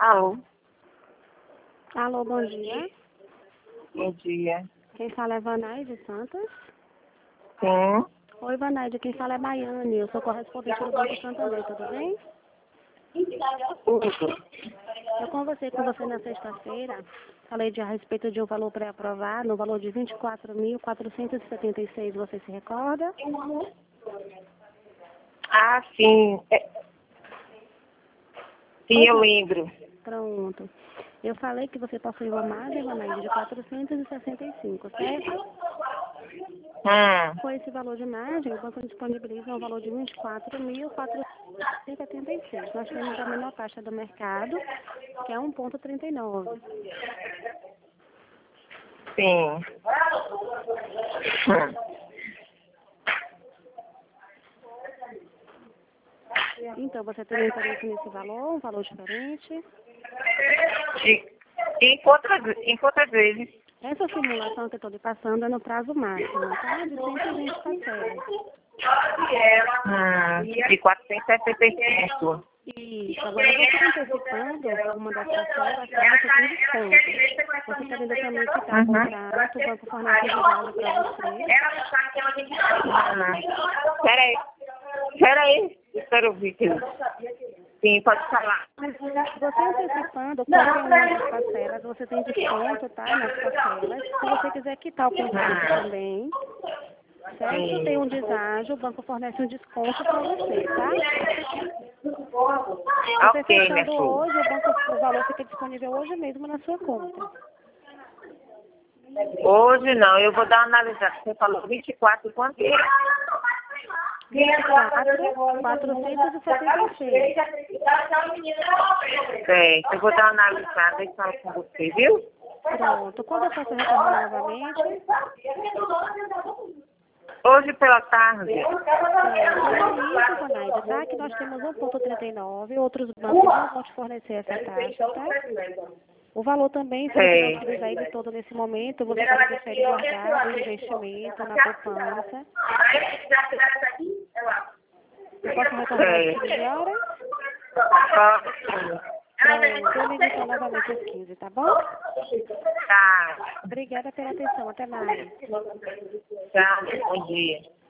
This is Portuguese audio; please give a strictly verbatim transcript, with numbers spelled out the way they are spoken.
Alô? Alô, bom dia. Bom dia. Quem fala é Vanaide Santos. Sim. Oi, Vanaide, quem fala é Baiane. Eu sou correspondente do Banco Santander, tudo bem? Tudo. Eu conversei com você na sexta-feira. Falei de a respeito de um valor pré-aprovado, no valor de vinte e quatro mil quatrocentos e setenta e seis. Você se recorda? Ah, sim. É... Sim, eu lembro. Pronto. Eu falei que você possui uma margem, Vanaide, de quatrocentos e sessenta e cinco, certo? Hum. Com esse valor de margem, o banco disponibiliza um valor de vinte e quatro mil quatrocentos e setenta e seis. Nós temos a menor taxa do mercado, que é um vírgula trinta e nove. Sim. Hum. Então, você tem interesse nesse valor, um valor diferente? E, em quantas, em quantas vezes? Essa simulação que eu estou lhe passando é no prazo máximo, tá? De cento e vinte parcelas. Hum. De quatrocentos e setenta e cinco. Isso. Agora, você antecipando uma das parcelas, tá? Você tem desconto. Você podendo também quitar o Uhum. contrato, o banco fornece de vale para você. Hum. Peraí. Peraí. Espera eu ouvir aqui. Sim, pode falar. Você antecipando qualquer uma das parcelas, você tem desconto, tá? Nas parcelas. Se você quiser quitar o contrato também, certo? Tem um deságio, o banco fornece um desconto para você, tá? Você Ok, minha fechando filha. hoje, o, banco, o valor fica disponível hoje mesmo na sua conta. Hoje não, eu vou dar uma analisada. Você falou vinte e quatro, quanto é? vinte e quatro, quatrocentos e setenta e seis. Certo, eu vou dar uma analisada e falo com você, viu? Pronto. Quando eu posso retornar novamente? Hoje pela tarde. É isso, Vanaide, tá? Que nós temos um vírgula trinta e nove, outros bancos não vão te fornecer essa taxa, tá? O valor também, se você não Sei. utilizar ele todo nesse momento, você pode preferir guardar o investimento na poupança. Eu posso retornar às Sei. quinze horas? Pode. Pronto, eu ligo então novamente às quinze, tá bom? Tá. Obrigada pela atenção, até mais. Tchau, bom dia.